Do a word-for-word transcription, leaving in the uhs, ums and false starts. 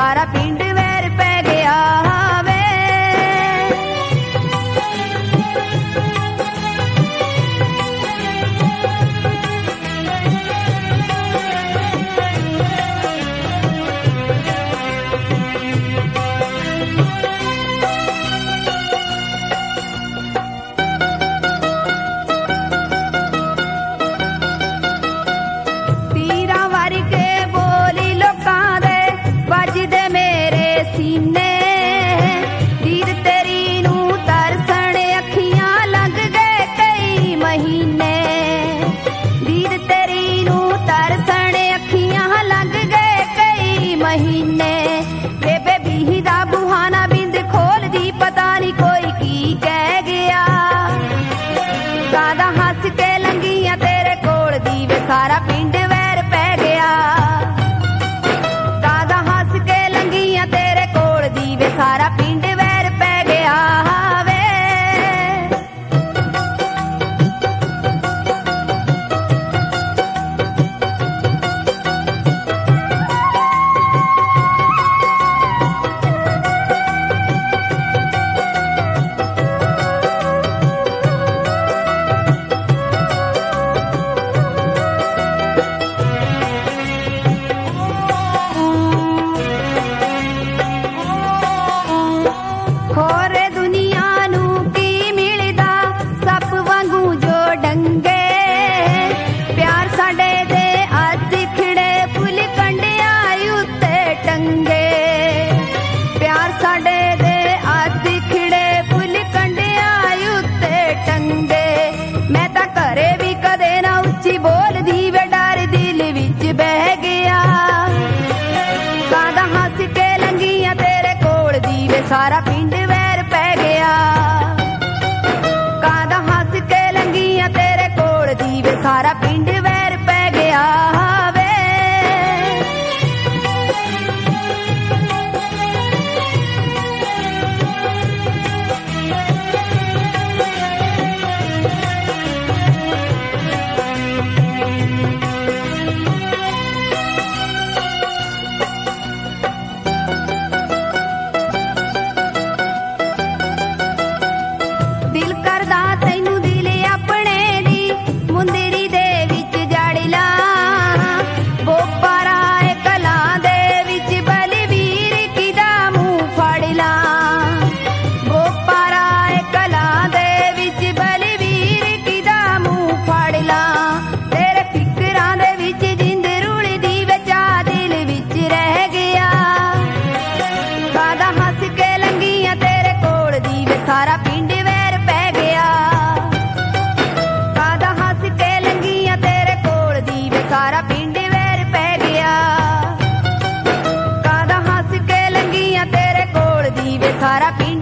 ਸਾਰਾ ਪਿੰਡ ਵੈਰ ਪੈ ਗਿਆ ਵੇ। ਤੀਰਾਂ ਵਰਗੇ ਬੋਲੀ ਲੋਕਾਂ ਦੇ ਵੱਜਦੇ ਮੇਰੇ ਸੀਨੇ, ਵੀਰ ਤੇਰੀ ਨੂੰ ਤਰਸਣ ਅੱਖੀਆਂ ਲੰਘ ਗਏ ਕਈ ਮਹੀਨੇ, ਵੀਰ ਤੇਰੀ ਨੂੰ ਤਰਸਣ ਅੱਖੀਆਂ ਲੰਘ ਗਏ ਕਈ ਮਹੀਨੇ। ਬੇਬੇ ਬੀਹੀ ਦਾ ਬੁਹਾਨਾ ਬਿੰਦ ਖੋਲਦੀ ਪਤਾ ਨਹੀਂ ਕੋਈ ਕੀ ਕਹਿ ਗਿਆ, ਕਾਦਾ ਹੱਸ ਕੇ ਲੰਘੀਆਂ ਤੇਰੇ ਕੋਲ ਦੀ ਵੇ ਸਾਰਾ ਪਿੰਡ ਵੈਰ ਪੈ ਗਿਆ, ਕਾਦਾ ਹੱਸ ਕੇ ਲੰਘੀਆਂ ਤੇਰੇ ਕੋਲ ਦੀ ਵੇ ਸਾਰਾ ਪਿੰਡ ਵੈਰ ਪੈ ਗਿਆ ਵੇ। ਹੋਰ ਦੁਨੀਆ ਨੂੰ ਕੀ ਮਿਲਦਾ ਸੱਪ ਵਾਂਗੂ ਜੋ ਡੰਗੇ, ਪਿਆਰ ਸਾਡੇ ਦੇ ਅੱਜ ਖਿੜੇ ਫੁੱਲ ਕੰਡਿਆਂ ਉੱਤੇ ਟੰਗੇ, ਪਿਆਰ ਸਾਡੇ ਦੇ ਅੱਜ ਖਿੜੇ ਫੁੱਲ ਕੰਡਿਆਂ ਉੱਤੇ ਟੰਗੇ। ਮੈਂ ਤਾਂ ਘਰੇ ਵੀ ਕਦੇ ਨਾ ਉੱਚੀ ਬੋਲਦੀ ਵੇ ਡਰ ਦਿਲ ਵਿੱਚ ਬਹਿ ਗਿਆ, ਕਾਦਾ ਹੱਸ ਕੇ ਲੰਘੀਆਂ ਤੇਰੇ ਕੋਲ ਦੀ ਵੇ ਸਾਰਾ ਪਿੰਡ ਵੈਰ ਪੈ ਗਿਆ, ਕਾਦਾ ਹੱਸ ਕੇ ਲੰਘੀਆਂ ਤੇਰੇ ਕੋਲ ਦੀ ਵੇ ਸਾਰਾ ਪਿੰਡ ਵੈਰ ਪੈ ਗਿਆ ਵੇ। ਦਿਲ ਕਰਦਾ ਤੈਨੂੰ ਦਿਲ ਆਪਣੇ ਦੀ ਮੁੰਦਰੀ ਦੇ ਵਿੱਚ ਜੜ ਲਾਂ, ਬੋਪਾਰਾ ਕਲਾਂ ਦੇ ਵਿੱਚ ਬਲਵੀਰ ਕਿਦਾ ਮੂੰਹ ਫੜ ਲਾਂ, ਬੋਪਾਰਾ ਕਲਾਂ ਦੇ ਵਿੱਚ ਬਲਵੀਰ ਕਿਦਾ ਮੂੰਹ ਫੜ ਲਾਂ। ਤੇਰੇ ਫਿਕਰਾਂ ਦੇ ਵਿੱਚ ਜਿੰਦ ਰੁਲਦੀ ਵਿਚਾ ਦਿਲ ਵਿੱਚ ਰਹਿ ਗਿਆ, ਕਾਦਾ ਹੱਸ ਕੇ ਲੰਘੀਆਂ ਤੇਰੇ ਕੋਲ ਦੀ ਵੇ ਸਾਰਾ ਪਿੰਡ ਵੈਰ ਪੈ ਗਿਆ, ਕਾਦਾ ਹੱਸ ਕੇ ਲੰਘੀਆਂ ਤੇਰੇ ਕੋਲ ਦੀ ਵੇ ਸਾਰਾ ਪਿੰਡ ਵੈਰ ਪੈ ਗਿਆ, ਕਾਦਾ ਹੱਸ ਕੇ ਲੰਘੀਆਂ ਤੇਰੇ ਕੋਲ ਦੀ ਵੇ ਸਾਰਾ ਪਿੰਡ